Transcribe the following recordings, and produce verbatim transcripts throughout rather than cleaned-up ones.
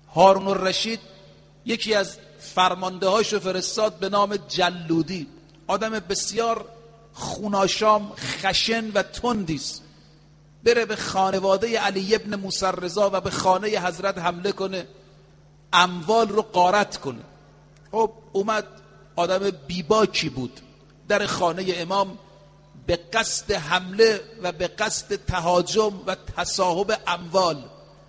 هارون الرشید یکی از فرمانده هاشو فرستاد به نام جلودی، آدم بسیار خوناشام، خشن و تندیست، بره به خانواده علی ابن موسی رضا و به خانه حضرت حمله کنه، اموال رو غارت کنه. خب اومد، آدم بیباکی بود، در خانه امام به قصد حمله و به قصد تهاجم و تصاحب اموال.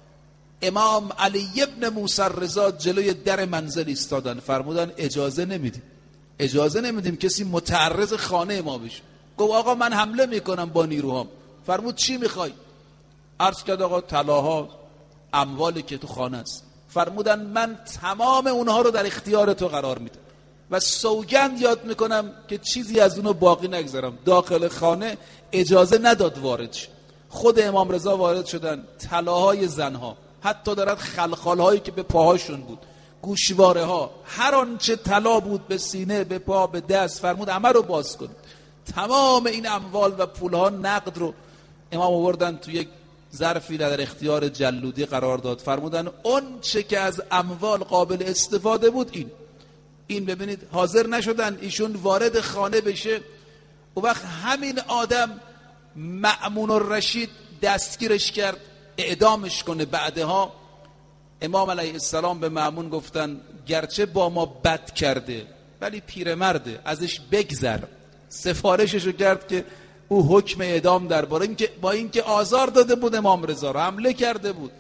امام علی ابن موسی رضا جلوی در منزل ایستادن، فرمودن اجازه نمیدیم، اجازه نمیدیم کسی متعرض خانه ما بشه. گفت آقا من حمله میکنم با نیروهام. فرمود چی میخوای؟ عرض کرد آقا طلاها، اموالی که تو خانه است. فرمودن من تمام اونها رو در اختیار تو قرار میدم و سوگند یاد میکنم که چیزی از اونو باقی نگذارم. داخل خانه اجازه نداد وارد شد. خود امام رضا وارد شدن، طلاهای زنها، حتی دارد خلخالهایی که به پاهاشون بود، گوشواره ها، هر آنچه طلا بود به سینه، به پا، به دست، فرمود همه رو باز کن. تمام این اموال و پولها نقد رو امام آوردن تو یک ظرفی در اختیار جلودی قرار داد. فرمودن اون چه که از اموال قابل استفاده بود این این ببینید حاضر نشدن ایشون وارد خانه بشه. و وقت همین آدم مأمون الرشید دستگیرش کرد اعدامش کنه. بعدها امام علیه السلام به مأمون گفتن گرچه با ما بد کرده ولی پیرمرده، ازش بگذر. سفارششو کرد که او حکم اعدام درباره این که با اینکه آزار داده بود امام رضا رو، حمله کرده بود،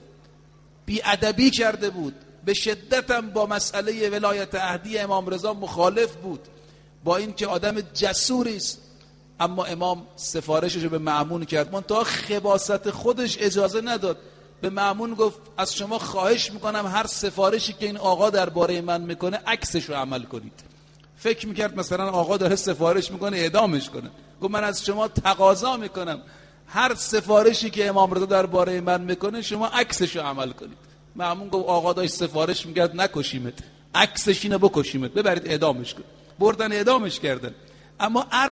بی‌ادبی کرده بود، به شدت هم با مسئله ولایت عهدی امام رضا مخالف بود، با اینکه آدم جسوری است، اما امام سفارشش رو به مأمون کرد. منتها خباثت خودش اجازه نداد. به مأمون گفت از شما خواهش میکنم هر سفارشی که این آقا درباره من میکنه عکسش رو عمل کنید. فکر میکرد مثلا آقا داره سفارش میکنه اعدامش کنه. گفت من از شما تقاضا میکنم هر سفارشی که امام رضا درباره من میکنه شما عکسش رو عمل کنید. مأمون گفت آقا داشت سفارش میکرد نکشیمت، عکسش اینو بکشیمت، ببرید اعدامش کن. بردن اعدامش کردن. اما